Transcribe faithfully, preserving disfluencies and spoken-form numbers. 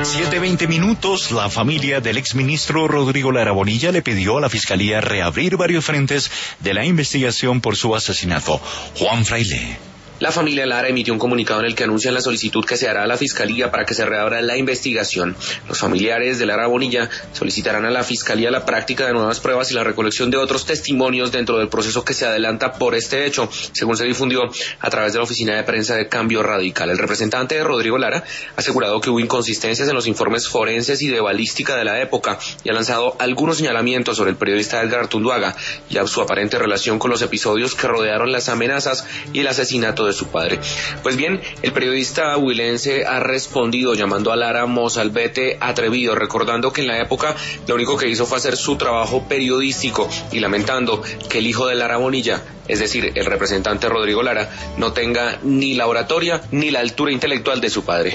siete veinte minutos, la familia del exministro Rodrigo Lara Bonilla le pidió a la Fiscalía reabrir varios frentes de la investigación por su asesinato. Juan Fraile. La familia Lara emitió un comunicado en el que anuncian la solicitud que se hará a la Fiscalía para que se reabra la investigación. Los familiares de Lara Bonilla solicitarán a la Fiscalía la práctica de nuevas pruebas y la recolección de otros testimonios dentro del proceso que se adelanta por este hecho, según se difundió a través de la oficina de prensa de Cambio Radical. El representante de Rodrigo Lara ha asegurado que hubo inconsistencias en los informes forenses y de balística de la época y ha lanzado algunos señalamientos sobre el periodista Edgar Artunduaga y a su aparente relación con los episodios que rodearon las amenazas y el asesinato de su padre. Pues bien, el periodista huilense ha respondido llamando a Lara mozalbete atrevido, recordando que en la época lo único que hizo fue hacer su trabajo periodístico y lamentando que el hijo de Lara Bonilla, es decir, el representante Rodrigo Lara, no tenga ni la oratoria ni la altura intelectual de su padre.